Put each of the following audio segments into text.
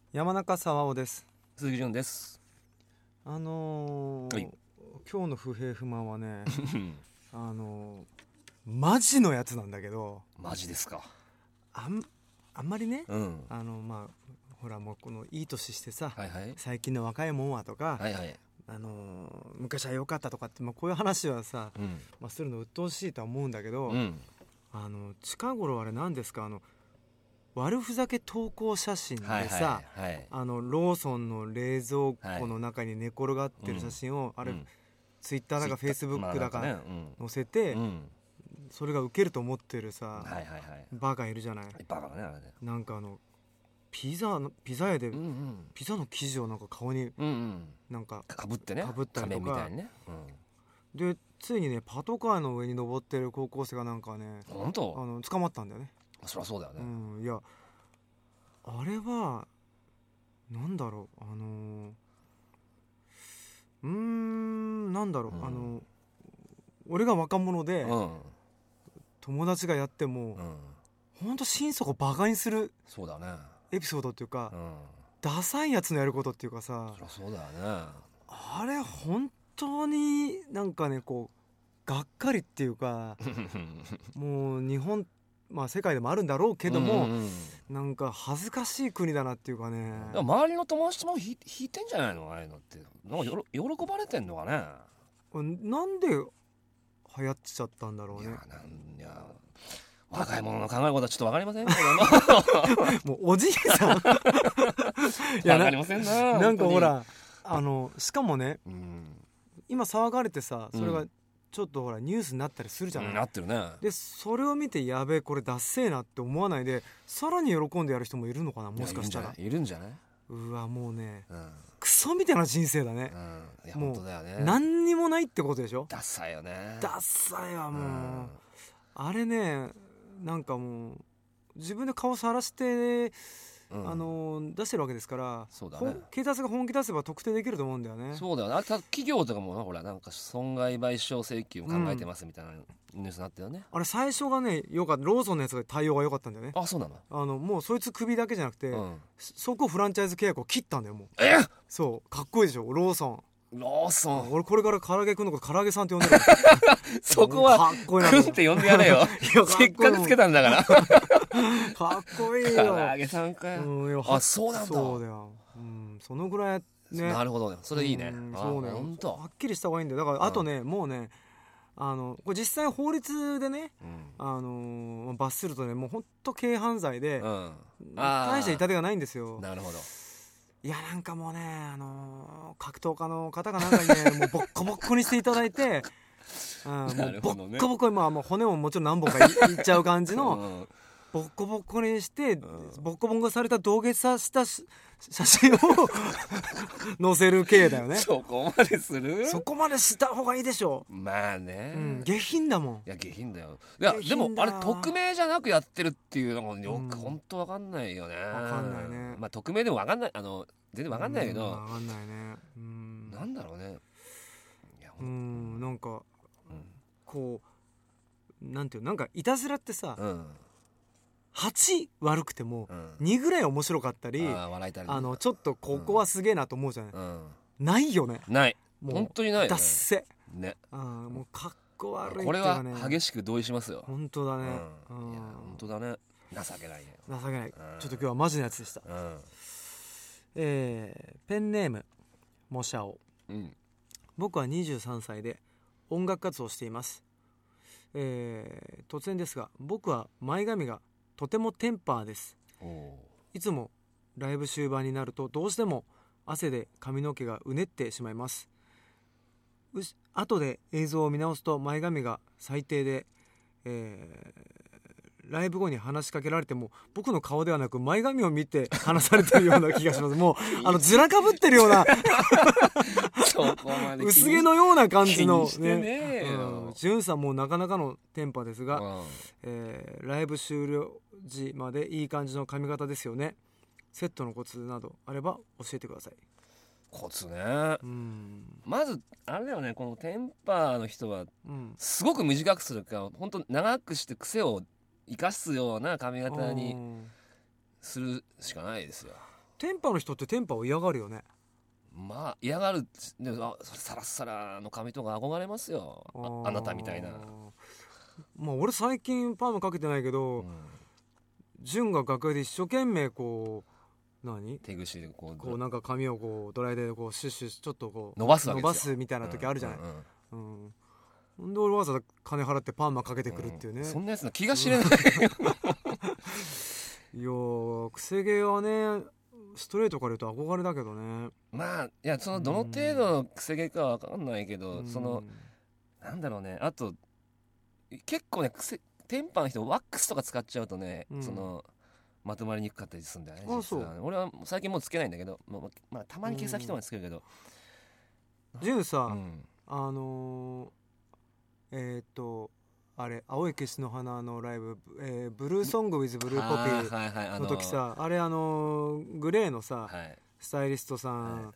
山中沢尾です。 鈴木潤です。 はい、今日の不平不満はねマジのやつなんだけど。 マジですか。 あんまりね、 うん、 ほらもうこのいい年してさ、 はいはい、 最近の若いもんはとか、 はいはい、 昔は良かったとかって、こういう話はさ、 うん、 するの鬱陶しいとは思うんだけど、 うん、 近頃あれ何ですか、悪ふざけ投稿写真でさ、 はいはいはい、 ローソンの冷蔵庫の中に寝転がってる写真を、あれ、ツイッターだかフェイスブックだか載せて、それがウケると思ってるさ、 はいはいはい、 バカいるじゃない。 バカだねあれね。 なんかピザ屋で、ピザの生地をなんか顔になんかかぶってね、 かぶったりとか、 仮面みたいにね、 でついにねパトカーの上に登ってる高校生がなんかね、 本当捕まったんだよね。 そりゃそうだよね。 いやあれはなんだろう、なんだろう、俺が若者で、友達がやっても、ほんと心底バカにするそうだねエピソードっていうか、ダサいやつのやることっていうかさ、 そりゃそうだよね。 あれ本当になんかね、こうがっかりっていうかもう日本、世界でもあるんだろうけども、なんか恥ずかしい国だなっていうかね。 周りの友達も引いてんじゃないの、ああいうのって。なんか喜ばれてんのかね。 なんで流行っちゃったんだろうね。 いや若い者の考えることはちょっと分かりませんけどもうおじいさんいや分かりませんな。 なんかほらしかもね、今騒がれてさ、それがちょっとほらニュースになったりするじゃない、 なってるね。 でそれを見てやべえこれダッセーなって思わないで、さらに喜んでやる人もいるのかな、もしかしたら。 いるんじゃない。 うわもうね、クソみたいな人生だね。 いや本当だよね。 何にもないってことでしょ。 ダサいよね。 ダサいわもう、あれね、なんかもう自分で顔さらして、出してるわけですから、 そうだね、 警察が本気出せば特定できると思うんだよね。 そうだよね。企業とかもほらなんか損害賠償請求を考えてますみたいなニュースになってるよね。 あれ最初がねよかった、ローソンのやつが対応が良かったんだよね。 あ、そうなの。 もうそいつクビだけじゃなくて、そこフランチャイズ契約を切ったんだよもう。そうかっこいいでしょローソン。俺これから唐揚げくんのこと唐揚げさんって呼んでるそこはかっこいいなくんって呼んでやれよせっかくつけたんだからかっこいいよ。 唐揚げさんかよ。あ、そうなんだ。 そうだよ、そのぐらいね。 なるほどね、それいいね。 そうね、はっきりした方がいいんだよ。だからあとね、もうねこれ実際法律でね、罰するとね、もうほんと軽犯罪で、大した痛手がないんですよ。 なるほど。 いやなんかもうね、格闘家の方がなんかにねもうボッコボコにしていただいてもうボッコボコに、もう骨ももちろん何本かいっちゃう感じのボッコボコにして、ボッコボコされた土下座した写真を載せる系だよね。 そこまでする？ そこまでした方がいいでしょ。 まあね、 下品だもん。 いや下品だよ。いやでもあれ匿名じゃなくやってるっていうのもよく本当わかんないよね。 わかんないね。 匿名でもわかんない、全然わかんないけど、 わかんないね。 なんだろうね。 いやなんか、こうなんていう、なんかいたずらってさ、8悪くても2ぐらい面白かったり、 笑えたり、 ちょっとここはすげえなと思うじゃない、ないよね。 ない、本当にないよね。 ダッセね、 もうかっこ悪いっていうこかね。 れは激しく同意しますよ。 本当だね。 いや本当だね。情けないね。 情けない。ちょっと今日はマジなやつでした。ペンネームモシャオ。僕は23歳で音楽活動をしています。突然ですが、僕は前髪がとてもテンパーです。いつもライブ終盤になるとどうしても汗で髪の毛がうねってしまいます。後で映像を見直すと前髪が最低で、ライブ後に話しかけられても僕の顔ではなく前髪を見て話されてるような気がします。もうずらかぶってるような薄毛のような感じのね。ジュンさんもなかなかのテンパですが、ライブ終了時までいい感じの髪型ですよね。セットのコツなどあれば教えてください。 コツね。まずあれだよね、このテンパーの人はすごく短くするか、本当長くして癖を生かすような髪型にするしかないですよ。 テンパの人ってテンパを嫌がるよね。 まあ嫌がる。でもサラッサラの髪とか憧れますよ。 あなたみたいな。 まあ俺最近パーマかけてないけど、潤が楽屋で一生懸命こう手ぐしでこうなんか髪をこうドライヤーでこうシュッシュッちょっとこう伸ばすわけですよ。 伸ばすみたいな時あるじゃない。で俺わざわざ金払ってパーマかけてくるっていうね、 そんなやつの気が知れないいやくせ毛はねストレートから言うと憧れだけどね。 まあいやそのどの程度のくせ毛かは分かんないけど、そのなんだろうね、あと結構ねテンパの人ワックスとか使っちゃうとね、そのまとまりにくかったりするんだよね。実は俺は最近もうつけないんだけど、まあ、たまに毛先とかにつけるけど、 潤さ、あれ青い消しの花のライブ、ブルーソング with ブルーポピーの時さ、あれグレーのさ、スタイリストさん、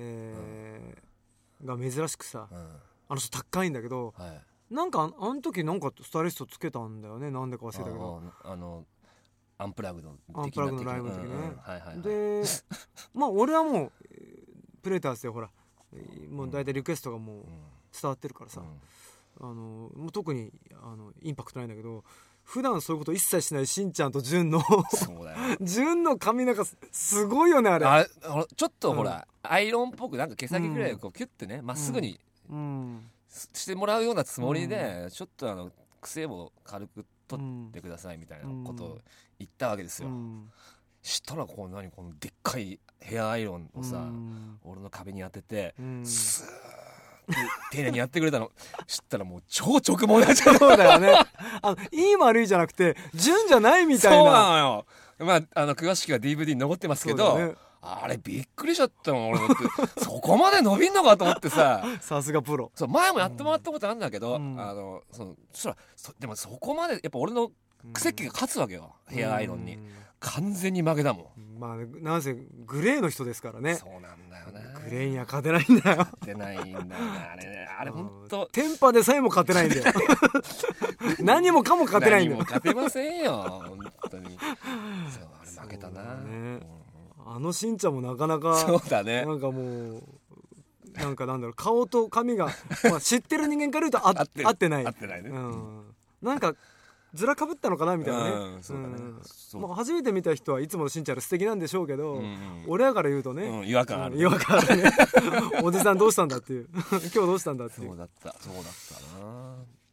が珍しくさ、あの人高いんだけど、なんかあの時なんかスタイリストつけたんだよね。なんでか忘れたけど、 アンプラグのライブの時ね。でまあ俺はもうプレーターズでほらもう大体リクエストがもう伝わってるからさ、もう特にインパクトないんだけど、普段そういうこと一切しないしんちゃんと潤の潤の髪なんかすごいよね。あれちょっとほら、アイロンっぽくなんか毛先ぐらいこうキュッてねまっすぐにしてもらうようなつもりで、ちょっと癖を軽く取ってくださいみたいなことを言ったわけですよ。したらこのでっかいヘアアイロンをさ、俺の壁に当ててスーッ丁寧にやってくれたの。知ったらもう超直毛になっちゃう。 そうだよね。いい悪いじゃなくて純じゃないみたいな。 そうなのよ。まあ詳しくは DVD に残ってますけど、ね、あれびっくりしちゃったの俺だってそこまで伸びんのかと思ってささすがプロ。 そう前もやってもらったことあるんだけど、そしたらでもそこまでやっぱ俺の癖っ気が勝つわけよ、ヘアアイロンに。完全に負けだもん。 まあなんせグレーの人ですからね。 そうなんだよね。 グレーには勝てないんだよ。 勝てないんだよねあれ本当。 テンパでさえも勝てないんだよ。何もかも勝てないんだよ。 何も勝てませんよ本当に。そうあれ負けたな。 しんちゃんもなかなかそうだね。 なんかもうなんだろう顔と髪が、まあ、知ってる人間から言うと合ってない。 合ってないね。 なんかずらかぶったのかなみたいなね。まあ、初めて見た人はいつものしんちゃん素敵なんでしょうけど、俺らから言うとね、 違和感ある。 違和感あるね。おじさんどうしたんだっていう今日どうしたんだっていう。 そうだったな。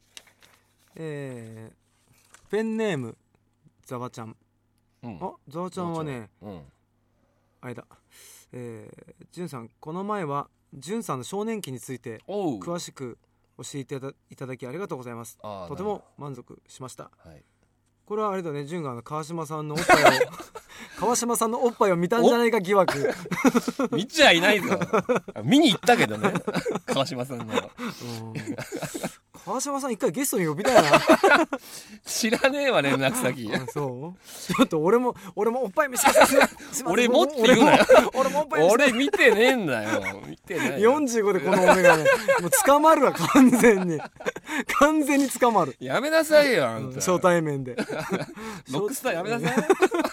ペンネームざわちゃん。ざわちゃんはね、あれだ、じゅんさん、この前はじゅんさんの少年期について詳しく教えていただきありがとうございます。とても満足しました。これはあれだね、じゅんが川島さんのおっぱいを川島さんのおっぱいを見たんじゃないか疑惑。 見ちゃいないぞ。見に行ったけどね川島さんの。 川島さん一回ゲストに呼びたいな。 知らねえわ連絡先。 そうちょっと俺もおっぱい見せて。 俺もって言うなよ。 俺もおっぱい見せて。 俺見てねえんだよ。見てない。 45でこの俺がねもう捕まるわ。完全に捕まる。 やめなさいよあんた。 初対面で。 ロックスターやめなさい。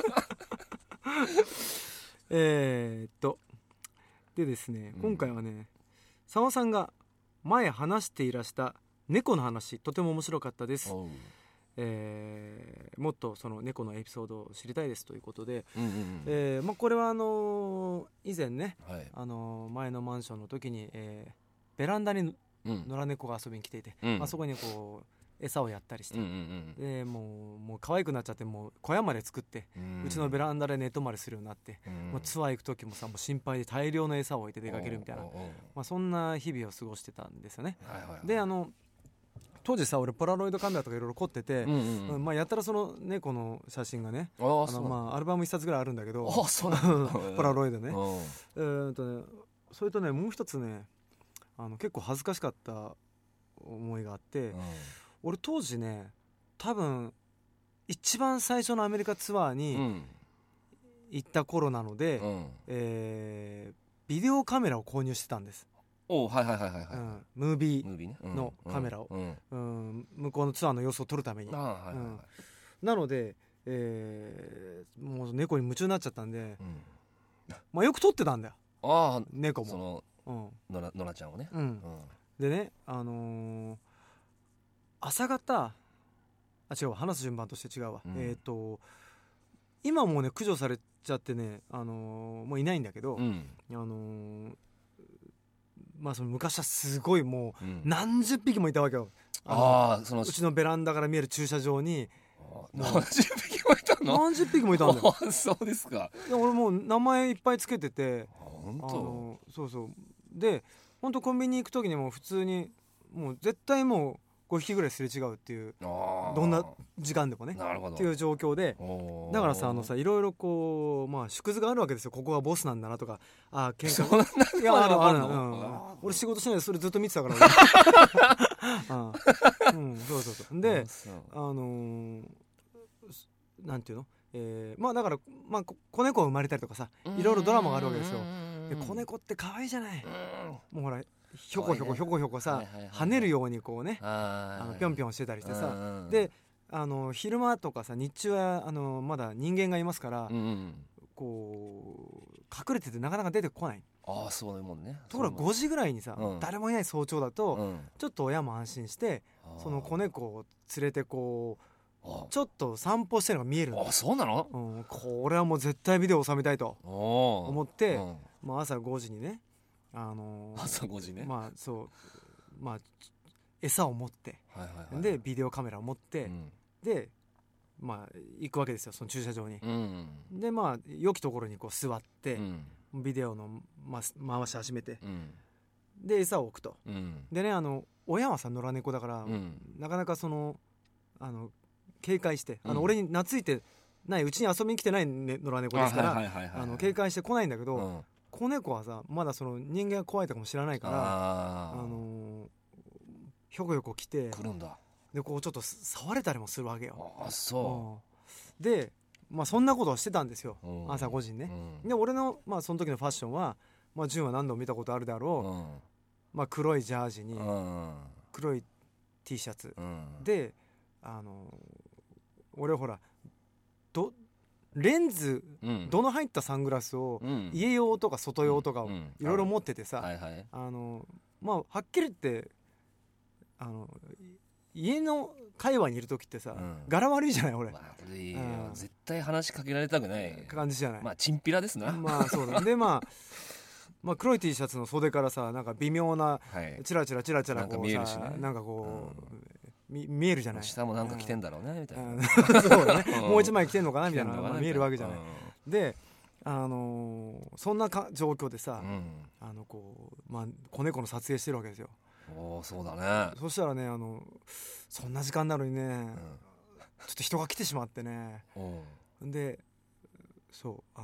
でですね、今回はね澤さんが前話していらした猫の話とても面白かったです。もっとその猫のエピソードを知りたいですということで、これは以前ね、前のマンションの時に、ベランダに野良猫が遊びに来ていて、そこにこう餌をやったりして、でもう可愛くなっちゃって、もう小屋まで作って、うちのベランダで寝泊まりするようになって、もうツアー行く時もさもう心配で大量の餌を置いて出かけるみたいな、そんな日々を過ごしてたんですよね。で当時さ俺ポラロイドカメラとかいろいろ凝ってて、やったらその猫の写真がね、アルバム1冊ぐらいあるんだけど、ポラロイドね。それとねもう一つね結構恥ずかしかった思いがあって、俺当時ね多分一番最初のアメリカツアーに行った頃なので、ビデオカメラを購入してたんです。ムービーのカメラを、向こうのツアーの様子を撮るために。なので、もう猫に夢中になっちゃったんで、 まあ、よく撮ってたんだよああ猫もその、ノラちゃんをね、 でね朝方違うわ話す順番として違うわ、今もうね駆除されちゃってね、もういないんだけど、まあその昔はすごいもう何十匹もいたわけよ、 そのうちのベランダから見える駐車場に何十匹もいたの？ 何十匹もいたんだよそうですか。 俺もう名前いっぱいつけてて、 本当そうそうで本当コンビニ行く時にも普通にもう絶対もう5匹ぐらいすれ違うっていう、どんな時間でもねっていう状況で、だからさいろいろこうまあ縮図があるわけですよ。ここがボスなんだなとか、喧嘩そんないやある俺仕事しないでそれずっと見てたからそうでなんていうの、まあだからまあ子猫が生まれたりとかさ、いろいろドラマがあるわけですよ。で子猫って可愛いじゃない。もうほらひょこひょこさ跳ねるようにこうねぴょんぴょんしてたりしてさ、で昼間とかさ日中はまだ人間がいますから、こう隠れててなかなか出てこない。 そういうもんね。 ところが5時ぐらいにさ、誰もいない早朝だと、ちょっと親も安心してその子猫を連れてこうちょっと散歩してるのが見えるんだ。 そうなの？ これはもう絶対ビデオ収めたいと思って、まあ、朝5時にね、 朝5時ね、 まあそうまあ餌を持って、でビデオカメラを持って、でまあ行くわけですよその駐車場に、でまあ良きところにこう座って、ビデオの、回し始めて、で餌を置くと、でね親はさ野良猫だから、なかなかその警戒して、俺に懐いてないうちに遊びに来てない野良猫ですから警戒してこないんだけど、子猫はさまだその人間が怖いとかも知らないからひょこひょこ来て来るんだ。 でこうちょっと触れたりもするわけよ。でまあそんなことをしてたんですよ、朝5時にね。で俺のまあその時のファッションは、まあ純は何度も見たことあるであろう、まあ黒いジャージに黒い T シャツで俺ほらレンズ、度の入ったサングラスを、家用とか外用とかいろいろ持っててさ、まあはっきり言って家の会話にいる時ってさ、柄悪いじゃない俺、 絶対話しかけられたくない感じじゃない。 まあチンピラですな。 まあそうだでまあ黒い T シャツの袖からさなんか微妙なチラチラこうさなんかこう見えるじゃない。 下もなんか着てんだろうねみたいなそうだねもう一枚着てんのかなみたいな見えるわけじゃない。でそんな状況でさこう子猫の撮影してるわけですよ。 そうだね。 そしたらねそんな時間なのにねちょっと人が来てしまってね。でそう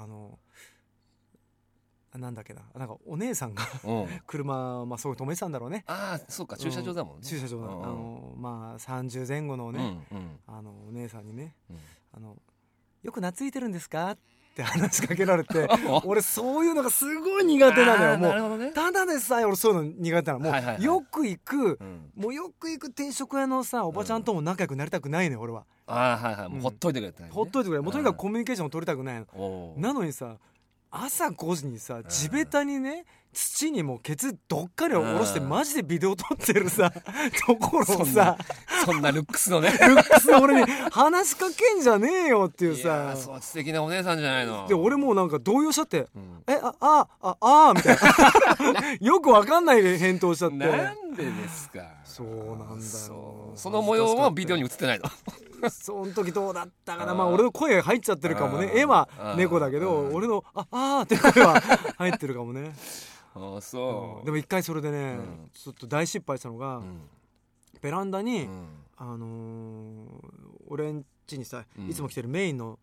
なんだっけな、なんかお姉さんが車そう止めてたんだろうね。 そうか駐車場だもんね。 駐車場まあ30前後のねお姉さんにねよく懐いてるんですかって話しかけられて俺そういうのがすごい苦手なのよ。もうただでさえ俺そういうの苦手なの。もうよく行く定食屋のさおばちゃんとも仲良くなりたくないのよ俺は。 もうほっといてくれってほっといてくれ。もうとにかくコミュニケーションを取りたくないの。なのにさ朝5時にさ地べたにね土にもうケツどっかり下ろしてマジでビデオ撮ってるさところをさそんなルックスのねルックスの俺に話しかけんじゃねえよっていうさ。 そう素敵なお姉さんじゃないの。 で俺もうなんか動揺しちゃってみたいなよくわかんない返答しちゃって。 なんでですか。 そうなんだよ。 その模様はビデオに映ってないのその時どうだったかな。まあ俺の声入っちゃってるかもね。絵は猫だけど俺のって声は入ってるかもね。でも一回それでねちょっと大失敗したのがベランダに俺ん家にさいつも来てるメインの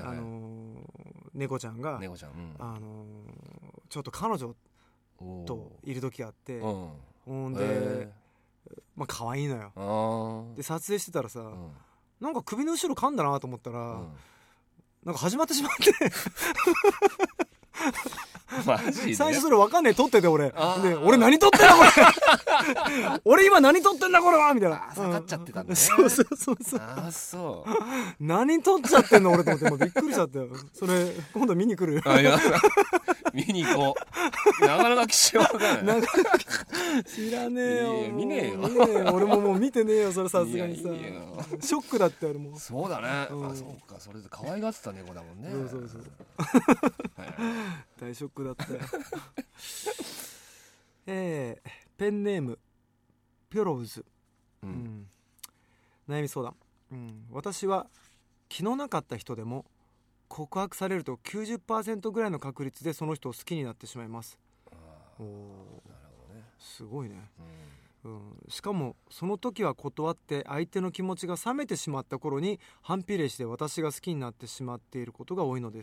猫ちゃんがちょっと彼女といる時があって、ほんでまあ可愛いのよ。で撮影してたらさなんか首の後ろ噛んだなと思ったらなんか始まってしまってマジで最初それ分かんない撮ってて俺あーで俺何撮ってんだこれ俺今何撮ってんだこれはみたいな下がっちゃってたんだね。 そうそうそうそうあそう何撮っちゃってんの俺と思ってもうびっくりしちゃったよそれ今度見に来るあいや見に行こう。なかなか貴重だね。 なんか知らねえよいや見ねえよ俺ももう見てねえよそれさすがにさいやいいよショックだったよ俺もうそうだね、 うんあそうかそれで可愛がってた猫だもんね。 そうそうそうはい大ショックだったよペンネームピョロウズ、 うん悩み相談、私は気のなかった人でも告白されると 90% ぐらいの確率でその人を好きになってしまいます。おー、 なるほどね。 すごいね、 うんしかもその時は断って相手の気持ちが冷めてしまった頃に反比例して私が好きになってしまっていることが多いのです。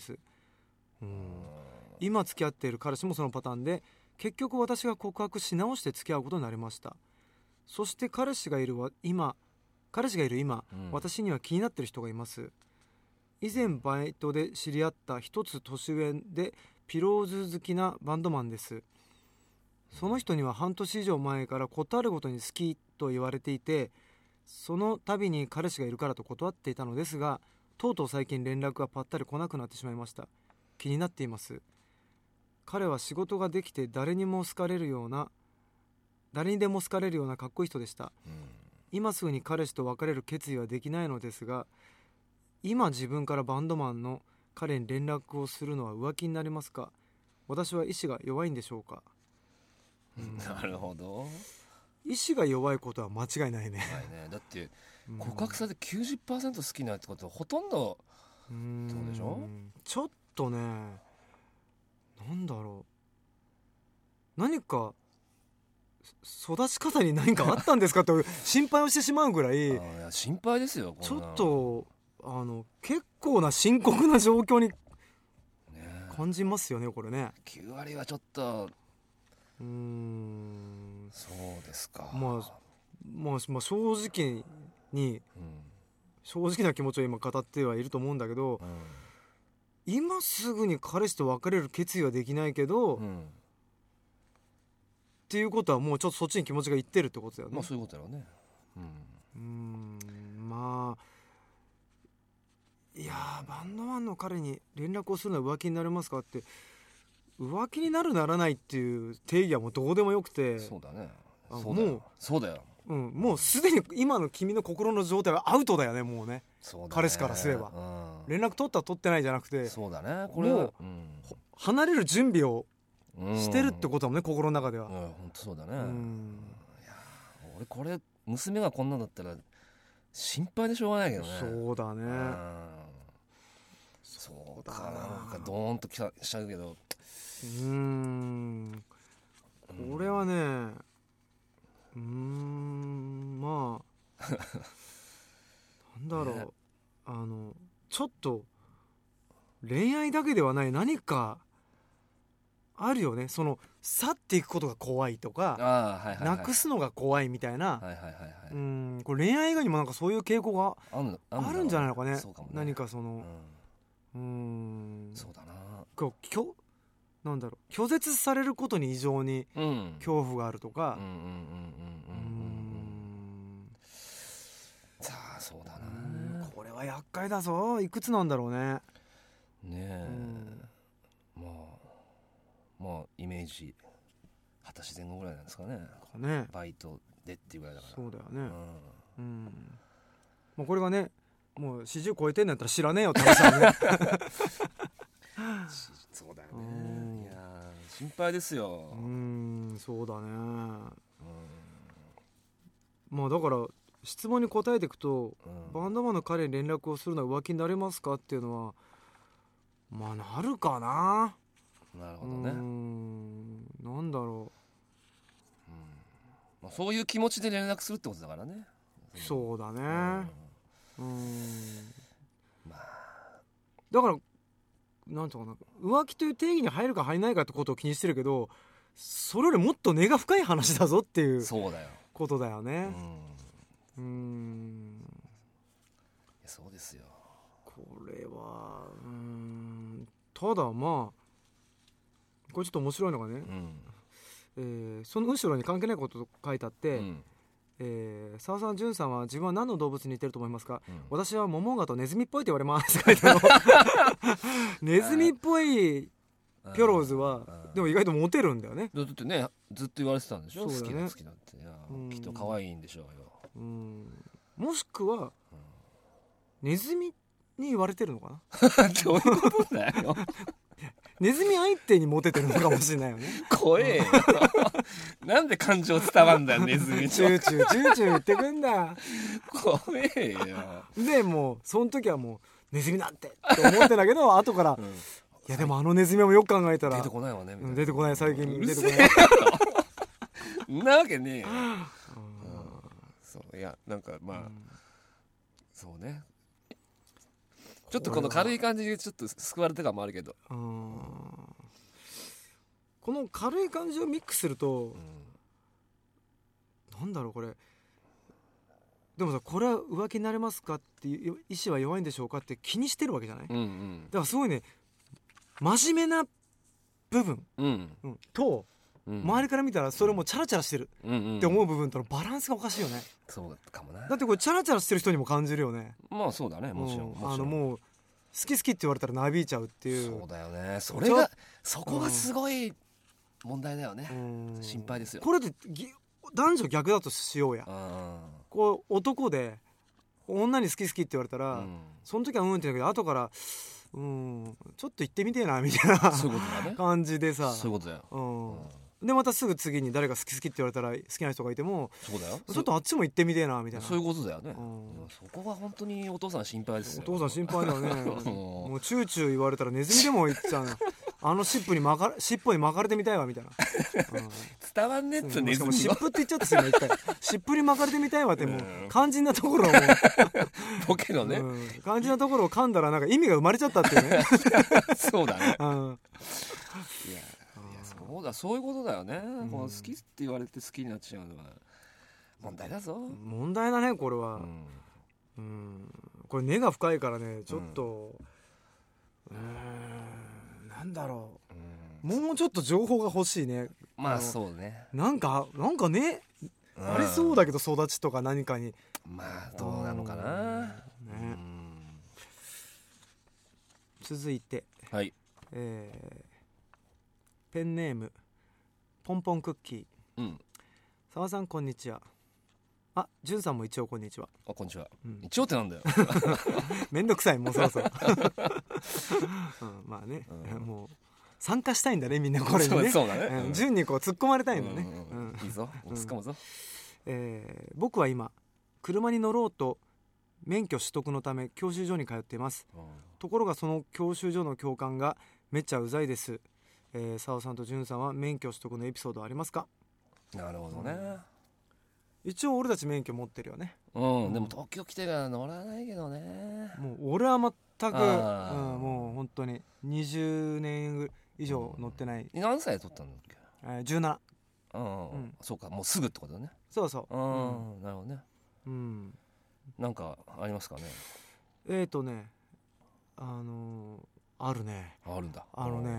今付き合っている彼氏もそのパターンで結局私が告白し直して付き合うことになりました。そして彼氏がいる今、私には気になっている人がいます。以前バイトで知り合った一つ年上でピローズ好きなバンドマンです。その人には半年以上前から断るごとに好きと言われていて、その度に彼氏がいるからと断っていたのですが、とうとう最近連絡がぱったり来なくなってしまいました。気になっています。彼は仕事ができて誰にでも好かれるようなかっこいい人でした。今すぐに彼氏と別れる決意はできないのですが、今自分からバンドマンの彼に連絡をするのは浮気になりますか？私は意志が弱いんでしょうか？ なるほど。 意志が弱いことは間違いないね。 はいね、だって告白されて 90% 好きになるってことはほとんどそうでしょ。 ちょっとね、なんだろう、何か育ち方に何かあったんですかって心配をしてしまうぐらい、 いや心配ですよ。 ちょっと結構な深刻な状況に感じますよねこれね。 9割はちょっとそうですか。 まあ正直に、正直な気持ちを今語ってはいると思うんだけど、今すぐに彼氏と別れる決意はできないけど、っていうことはもうちょっとそっちに気持ちがいってるってことだよね。 まあそういうことだろうね。 まあいやバンドマンの彼に連絡をするのは浮気になりますかって、浮気になるならないっていう定義はもうどうでもよくて、 そうだね。 そうだよ。 もうすでに今の君の心の状態はアウトだよねもうね。彼氏からすれば、連絡取った取ってないじゃなくて、 そうだね。これはもう、離れる準備をしてるってことだもんね、心の中では。 本当そうだね。いや俺これ娘がこんなんだったら心配でしょうがないけどね。 そうだね。 そうか、なんかドーンとしちゃうけど、 これはね、まあなんだろう、ね、ちょっと恋愛だけではない何かあるよね。その去っていくことが怖いとか、なくすのが怖いみたいな、これ恋愛以外にもなんかそういう傾向があるんじゃないのかね。何かそのそうだな、 なんだろう、拒絶されることに異常に恐怖があるとか、 さあそうだな、 これは厄介だぞ。いくつなんだろうね。 ねえ、まあイメージ20歳前後ぐらいなんですかね。バイトでっていうぐらいだから。 そうだよね。もうこれがね、もう40超えてんのやったら知らねえよって話だね。 そうだよね。いや心配ですよ。 そうだね。まあだから質問に答えていくと、バンドマンの彼に連絡をするのは浮気になれますかっていうのは、まあなるかな。 なるほどね。 なんだろう、そういう気持ちで連絡するってことだからね。 そうだね。だからなんとかな、浮気という定義に入るか入らないかってことを気にしてるけど、それよりもっと根が深い話だぞっていうことだよね。 そうですよ。 これはただまあこれちょっと面白いのがね、その後ろに関係ないこと書いてあって、澤さん、淳さんは自分は何の動物に似てると思いますか、私はモモンガとネズミっぽいって言われます書いてあるネズミっぽいピョローズはでも意外とモテるんだよね。 だってねずっと言われてたんでしょ、 そうだね、 好きだって。いや、きっと可愛いんでしょうよ。 もしくは、ネズミに言われてるのかなどういうことだよネズミ相手にモテてるのかもしれないよね怖えよなんで感情伝わんだよネズミチューチューチューチュー言ってくんだ怖えよ。 でもうその時はもうネズミなんてって思ってたけど後から、いやでもあのネズミもよく考えたら出てこないわねみたいな、 出てこない、最近出てこないんなわけねえよそういやなんかまあ、そうね、ちょっとこの軽い感じでちょっと救われた感もあるけど、 この軽い感じをミックスすると、なんだろうこれ、でもさ、これは浮気になれますかっていう意志は弱いんでしょうかって気にしてるわけじゃない、だからすごいね、真面目な部分、と、周りから見たらそれもチャラチャラしてるって思う部分とのバランスがおかしいよね。 そうかもな。 だってこれチャラチャラしてる人にも感じるよね。 まあそうだね、もちろん、 もう好き好きって言われたらなびいちゃうっていう。 そうだよね、そこがすごい問題だよね、心配ですよ。 これで男女逆だとしようや。こう男で女に好き好きって言われたら、その時はって言うんだけど後からちょっと行ってみてえなみたいな感じでさ、 そういうことだよ。 でまたすぐ次に誰が好き好きって言われたら好きな人がいても、 そうだよ、 ちょっとあっちも行ってみてえなみたいな、 そういうことだよね。そこが本当にお父さん心配ですよ。 お父さん心配だよねもうチューチュー言われたらネズミでも言っちゃうあの尻尾に巻かれてみたいわみたいな、 伝わんねえってネズミ尻尾って言っちゃったし今一回尻尾に巻かれてみたいわってもう肝心なところをもうボケのね、 肝心なところを噛んだらなんか意味が生まれちゃったっていうねそうだね、そういうことだよね、この好きって言われて好きになっちゃうのは問題だぞ。 問題だねこれは。これ根が深いからね、ちょっとなんだろう、もうちょっと情報が欲しいね。 まあそうね、 なんかね、ありそうだけど育ちとか何かに、 まあどうなのかな、 続いて、 はい、 ペンネームポンポンクッキー。澤さんこんにちは。あ、じゅんさんも一応こんにちは。 あ、こんにちは。一応ってなんだよめんどくさい、もうそろそろまあね、もう参加したいんだねみんなこれにね。 そうだね、 じゅんにこう突っ込まれたいんだね。 いいぞ、突っ込むぞ。 僕は今車に乗ろうと免許取得のため教習所に通っています。ところがその教習所の教官がめっちゃうざいです。澤さんとじゅんさんは免許取得のエピソードありますか？ なるほどね、 一応俺たち免許持ってるよね。 でも東京来てから乗らないけどね。 もう俺は全く、もう本当に20年以上乗ってない。 何歳で取ったんだっけ ？17。 そうか、もうすぐってことね。 そうそう。 なるほどね。なんかありますかね。 あるね。 あるんだ。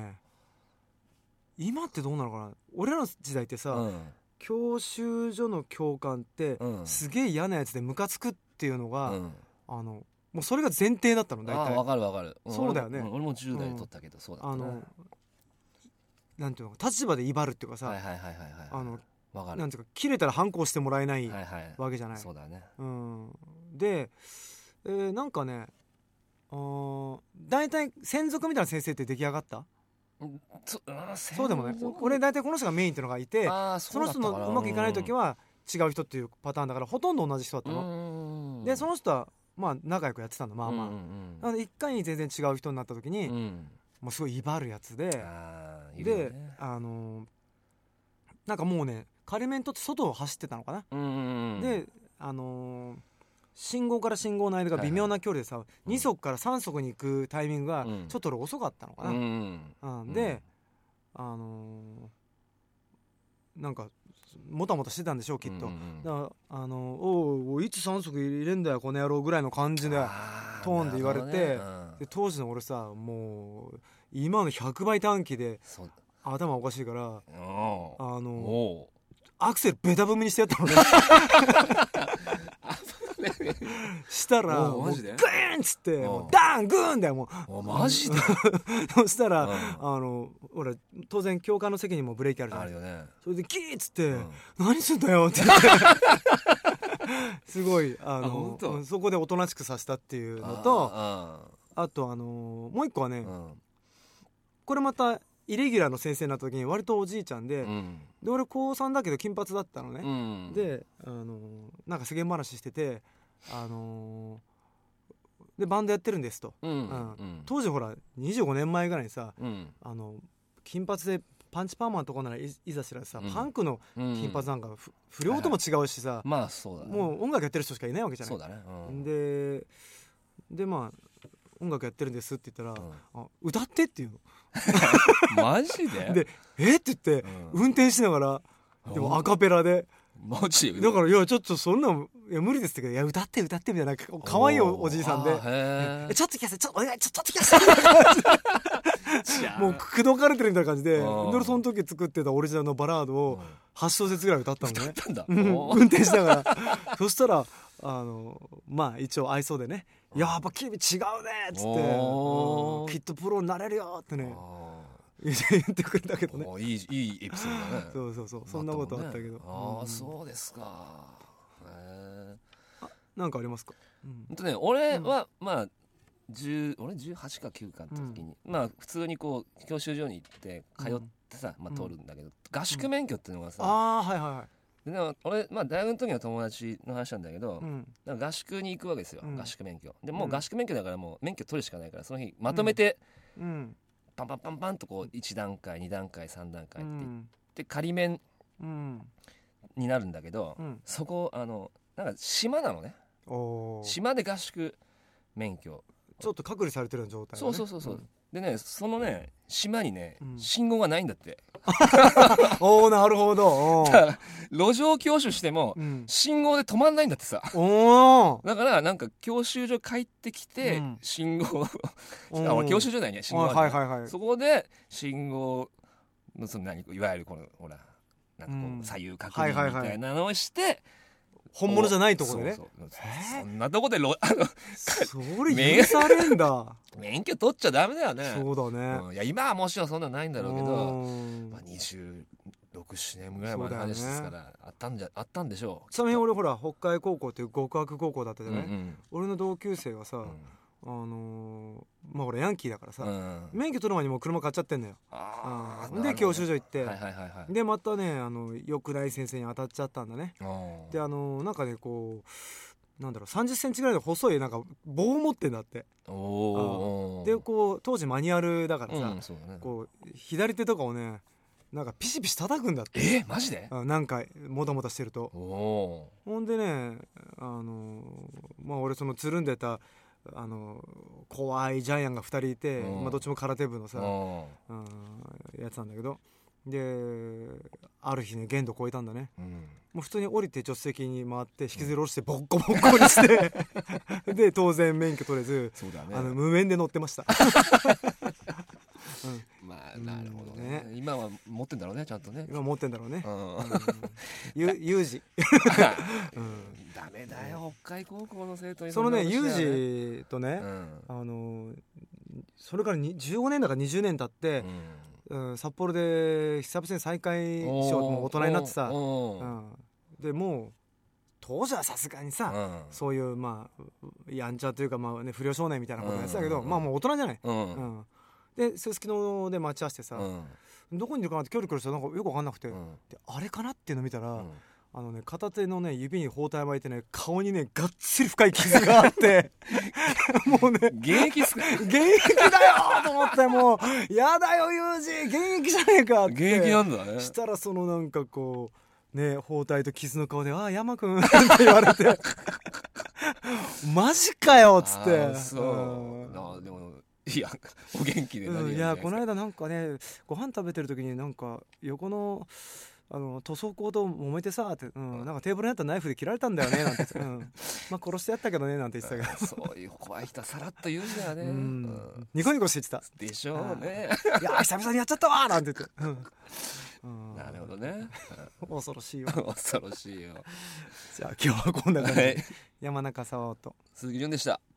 今ってどうなのかな。俺らの時代ってさ、教習所の教官ってすげえ嫌なやつでムカつくっていうのが、もうそれが前提だったの大体。 わかる。 そうだよね。 俺も10代で取ったけどそうだったね。 なんていうの、立場で威張るっていうかさ、なんていうか切れたら反抗してもらえないわけじゃない。 そうだね。 で、なんかね、大体専属みたいな先生って出来上がった？そうでもね、俺大体この人がメインっていうのがいて、その人のうまくいかない時は違う人っていうパターンだからほとんど同じ人だったので、その人はまあ仲良くやってたの、まあまあ。なので一回に全然違う人になった時に、もうすごい威張るやつで、なんかもうね仮免取って外を走ってたのかな。で信号から信号の間が微妙な距離でさ、2足から3足に行くタイミングがちょっと遅かったのかな。でなんかもたもたしてたんでしょうきっと。だからおいつ3足入れんだよこの野郎ぐらいの感じでトーンで言われて、で当時の俺さ、もう今の100倍短期で頭おかしいからおアクセルベタ踏みにしてやったのねしたらもうグーンっつってもうダーングーンだよもうマジでそしたらほら当然教官の席にもブレーキあるじゃんあるよね。 それでキーっつって何すんだよって言ってすごいそこでおとなしくさせたっていうのとあともう一個はねこれまたイレギュラーの先生になった時に割とおじいちゃんで俺高3だけど金髪だったのねでなんか世間話しててでバンドやってるんですと当時ほら25年前ぐらいにさ金髪でパンチパーマのとこならいざ知らずさパンクの金髪なんか不良とも違うしさまあそうだねもう音楽やってる人しかいないわけじゃないそうだねでまあ音楽やってるんですって言ったら歌ってって言うのマジででって言って運転しながらでもアカペラでマジだからいやちょっとそんな無理ですって言うけどいや歌ってみたいな可愛いおじいさんでちょっと聞かせてお願いちょっと聞かせてもう口説かれてるみたいな感じでその時作ってたオリジナルのバラードを8小節ぐらい歌ったのね運転しながらそしたらまあ一応愛想でねやっぱ君違うねっつってきっとプロになれるよってね言ってくれたけどねいいエピソードだねそうそんなことあったけどそうですかなんかありますか俺はまあ俺18か9かの時にまあ普通にこう教習所に行って通ってさ取るんだけど合宿免許っていうのがさはいはいはいで俺、まあ、大学の時の友達の話なんだけど、なんか合宿に行くわけですよ、合宿免許でもう合宿免許だからもう免許取るしかないからその日まとめて、パンパンパンパンとこう1段階2段階3段階っていって仮免になるんだけど、そこなんか島なのね島で合宿免許ちょっと隔離されてる状態、ね、 そうでねそのね島にね、信号がないんだっておーなるほどだから路上教習しても、信号で止まんないんだってさだからなんか教習所帰ってきて、信号教習所内に信号ある、そこで信号のそのいわゆるこのほらなんかこう左右確認みたいなのをして、 本物じゃないところでねそんなとこでそれ許されんだ免許取っちゃダメだよねそうだね、 いや今はもちろんそんなのないんだろうけど、まあ、26年ぐらい前の話ですから、あったんでしょう。 ちなみに俺ほら北海高校っていう極悪高校だったじゃない、俺の同級生がさ、まあ俺ヤンキーだからさ、免許取る前にもう車買っちゃってんのよ。で教習所行って、でまたね良くない先生に当たっちゃったんだね。でなんかねこうなんだろう30センチぐらいの細いなんか棒を持ってんだって。でこう当時マニュアルだからさ、こう左手とかをねなんかピシピシ叩くんだって。 マジで？ なんかもたもたしてると。ほんでねまあ俺そのつるんでた怖いジャイアンが2人いて、まあ、どっちも空手部のさやつなんだけど、である日ね限度超えたんだね、もう普通に降りて助手席に回って引きずり下ろしてボッコボッコにしてで当然免許取れず、無免で乗ってましたまあなるほどね。今は持ってんだろうねちゃんとね。 今持ってんだろうね。有事。 ダメだよ北海高校の生徒に。 そのね有事とね、それから15年だか20年経って、札幌で久々に再会しようともう大人になってさ、でもう当時はさすがにさ、そういうまあやんちゃというかまあね不良少年みたいなことやってたけど、まあもう大人じゃない。ですすきので待ち合わせてさ、どこにいるかなってキョロキョロしたらなんかよく分かんなくて、であれかなっていうの見たら、片手のね指に包帯巻いてね顔にねがっつり深い傷があってもうね現役っすか？ 現役だよと思ってもうやだよユージ現役じゃねえかって現役なんだね。 したらそのなんかこうね包帯と傷の顔で山くんって言われてマジかよっつって。 そうでもいやお元気でいやこの間なんかねご飯食べてる時になんか横の塗装工と揉めてさって、なんかテーブルにあったナイフで切られたんだよねなんて、まあ殺してやったけどねなんて言ってたけどそういう怖い人はさらっと言うんだよね、 ニコニコして言ってたでしょうね。 いや久々にやっちゃったわなんて言って、 なるほどね。 恐ろしいよ恐ろしいよ。 じゃあ今日はこんな感じで、山中沙央と鈴木潤でした。